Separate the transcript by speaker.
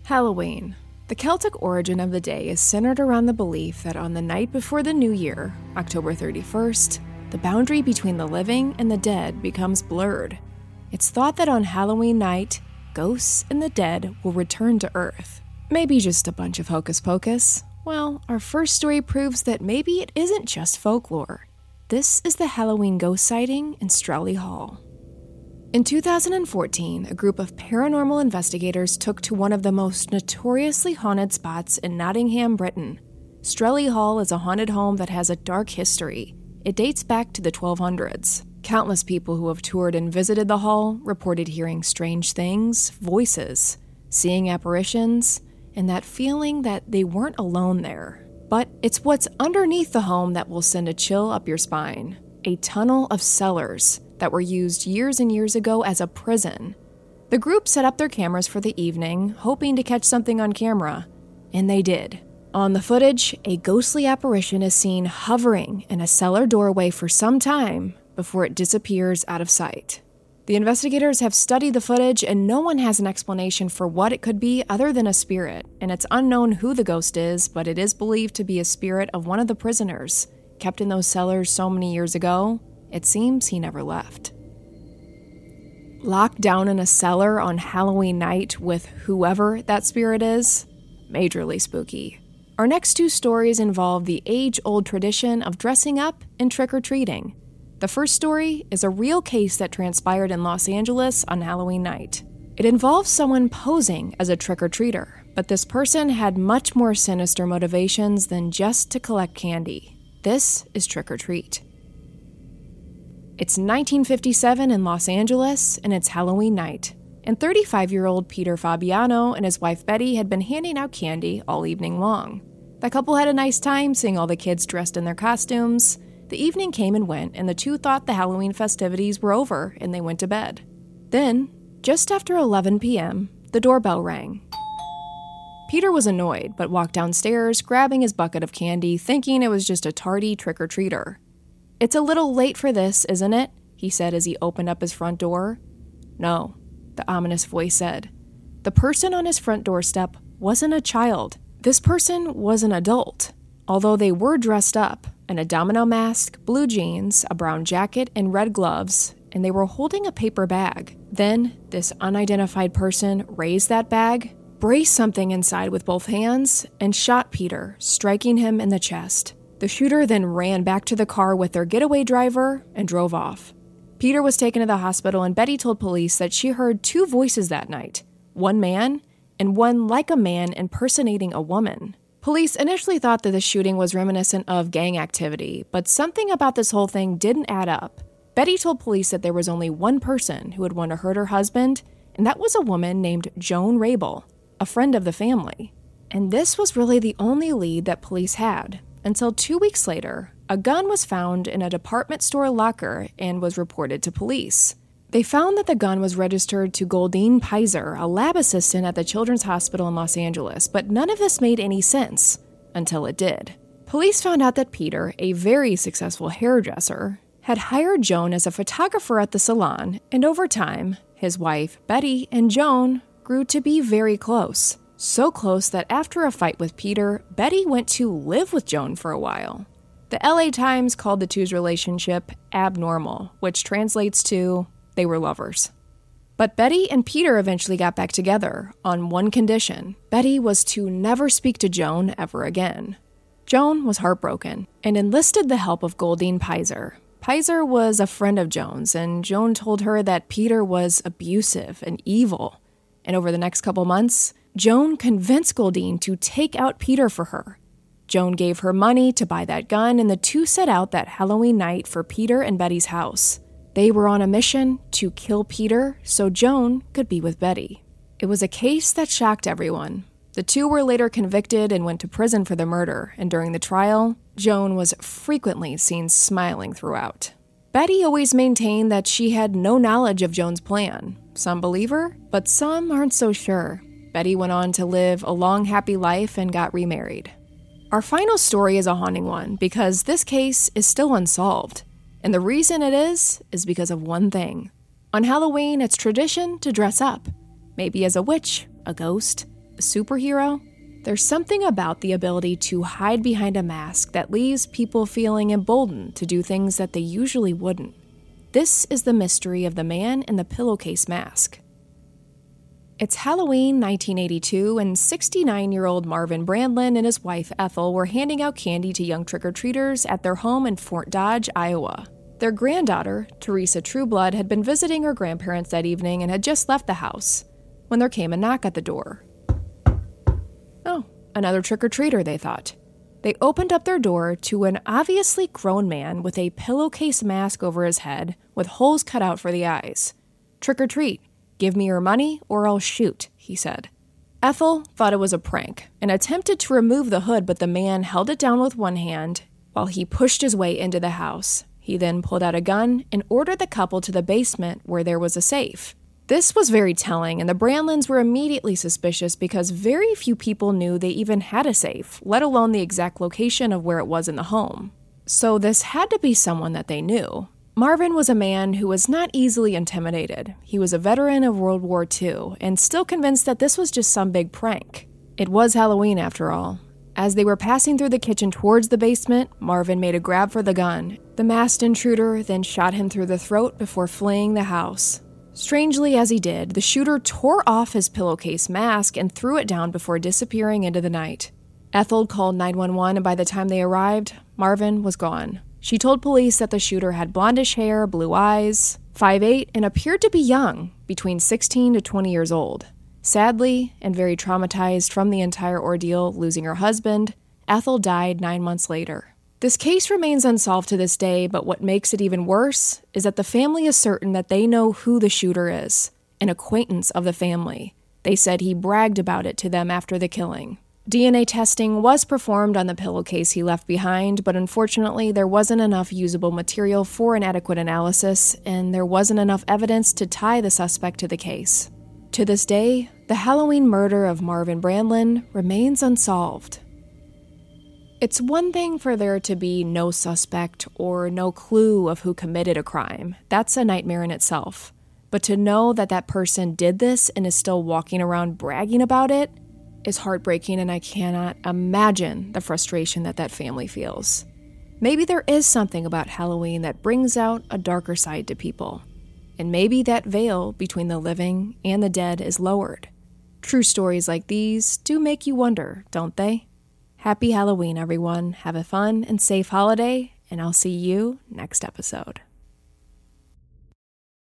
Speaker 1: Halloween. The Celtic origin of the day is centered around the belief that on the night before the new year, October 31st, the boundary between the living and the dead becomes blurred. It's thought that on Halloween night, ghosts and the dead will return to Earth. Maybe just a bunch of hocus pocus? Well, our first story proves that maybe it isn't just folklore. This is the Halloween ghost sighting in Strelley Hall. In 2014, a group of paranormal investigators took to one of the most notoriously haunted spots in Nottingham, Britain. Strelley Hall is a haunted home that has a dark history. It dates back to the 1200s. Countless people who have toured and visited the hall reported hearing strange things, voices, seeing apparitions, and that feeling that they weren't alone there. But it's what's underneath the home that will send a chill up your spine. A tunnel of cellars that were used years and years ago as a prison. The group set up their cameras for the evening, hoping to catch something on camera, and they did. On the footage, a ghostly apparition is seen hovering in a cellar doorway for some time before it disappears out of sight. The investigators have studied the footage, and no one has an explanation for what it could be other than a spirit, and it's unknown who the ghost is, but it is believed to be a spirit of one of the prisoners, kept in those cellars so many years ago. It seems he never left. Locked down in a cellar on Halloween night with whoever that spirit is? Majorly spooky. Our next two stories involve the age-old tradition of dressing up and trick-or-treating. The first story is a real case that transpired in Los Angeles on Halloween night. It involves someone posing as a trick-or-treater, but this person had much more sinister motivations than just to collect candy. This is Trick or Treat. It's 1957 in Los Angeles, and it's Halloween night. And 35-year-old Peter Fabiano and his wife Betty had been handing out candy all evening long. The couple had a nice time seeing all the kids dressed in their costumes. The evening came and went, and the two thought the Halloween festivities were over, and they went to bed. Then, just after 11 p.m., the doorbell rang. Peter was annoyed, but walked downstairs, grabbing his bucket of candy, thinking it was just a tardy trick-or-treater. "It's a little late for this, isn't it?" he said as he opened up his front door. "No," the ominous voice said. The person on his front doorstep wasn't a child. This person was an adult, although they were dressed up in a domino mask, blue jeans, a brown jacket, and red gloves, and they were holding a paper bag. Then, this unidentified person raised that bag, braced something inside with both hands, and shot Peter, striking him in the chest. The shooter then ran back to the car with their getaway driver and drove off. Peter was taken to the hospital, and Betty told police that she heard two voices that night, one man and one like a man impersonating a woman. Police initially thought that the shooting was reminiscent of gang activity, but something about this whole thing didn't add up. Betty told police that there was only one person who would want to hurt her husband, and that was a woman named Joan Rabel, a friend of the family. And this was really the only lead that police had. Until 2 weeks later, a gun was found in a department store locker and was reported to police. They found that the gun was registered to Goldine Pizer, a lab assistant at the Children's Hospital in Los Angeles, but none of this made any sense until it did. Police found out that Peter, a very successful hairdresser, had hired Joan as a photographer at the salon, and over time, his wife, Betty, and Joan grew to be very close. So close that after a fight with Peter, Betty went to live with Joan for a while. The LA Times called the two's relationship abnormal, which translates to they were lovers. But Betty and Peter eventually got back together on one condition. Betty was to never speak to Joan ever again. Joan was heartbroken and enlisted the help of Goldine Pizer. Pizer was a friend of Joan's, and Joan told her that Peter was abusive and evil. And over the next couple months, Joan convinced Goldine to take out Peter for her. Joan gave her money to buy that gun, and the two set out that Halloween night for Peter and Betty's house. They were on a mission to kill Peter so Joan could be with Betty. It was a case that shocked everyone. The two were later convicted and went to prison for the murder, and during the trial, Joan was frequently seen smiling throughout. Betty always maintained that she had no knowledge of Joan's plan. Some believe her, but some aren't so sure. Betty went on to live a long, happy life and got remarried. Our final story is a haunting one because this case is still unsolved. And the reason it is because of one thing. On Halloween, it's tradition to dress up. Maybe as a witch, a ghost, A superhero? There's something about the ability to hide behind a mask that leaves people feeling emboldened to do things that they usually wouldn't. This is the mystery of the man in the pillowcase mask. It's Halloween 1982, and 69-year-old Marvin Brandlin and his wife Ethel were handing out candy to young trick-or-treaters at their home in Fort Dodge, Iowa. Their granddaughter, Teresa Trueblood, had been visiting her grandparents that evening and had just left the house when there came a knock at the door. Oh, another trick-or-treater, they thought. They opened up their door to an obviously grown man with a pillowcase mask over his head with holes cut out for the eyes. "Trick or treat. Give me your money or I'll shoot," he said. Ethel thought it was a prank and attempted to remove the hood, but the man held it down with one hand while he pushed his way into the house. He then pulled out a gun and ordered the couple to the basement where there was a safe. This was very telling, and the Brandlins were immediately suspicious because very few people knew they even had a safe, let alone the exact location of where it was in the home. So this had to be someone that they knew. Marvin was a man who was not easily intimidated. He was a veteran of World War II and still convinced that this was just some big prank. It was Halloween after all. As they were passing through the kitchen towards the basement, Marvin made a grab for the gun. The masked intruder then shot him through the throat before fleeing the house. Strangely, as he did, the shooter tore off his pillowcase mask and threw it down before disappearing into the night. Ethel called 911, and by the time they arrived, Marvin was gone. She told police that the shooter had blondish hair, blue eyes, 5'8", and appeared to be young, between 16 to 20 years old. Sadly, and very traumatized from the entire ordeal, losing her husband, Ethel died 9 months later. This case remains unsolved to this day, but what makes it even worse is that the family is certain that they know who the shooter is, an acquaintance of the family. They said he bragged about it to them after the killing. DNA testing was performed on the pillowcase he left behind, but unfortunately there wasn't enough usable material for an adequate analysis, and there wasn't enough evidence to tie the suspect to the case. To this day, the Halloween murder of Marvin Brandlin remains unsolved. It's one thing for there to be no suspect or no clue of who committed a crime. That's a nightmare in itself. But to know that that person did this and is still walking around bragging about it is heartbreaking, and I cannot imagine the frustration that that family feels. Maybe there is something about Halloween that brings out a darker side to people. And maybe that veil between the living and the dead is lowered. True stories like these do make you wonder, don't they? Happy Halloween, everyone. Have a fun and safe holiday, and I'll see you next episode.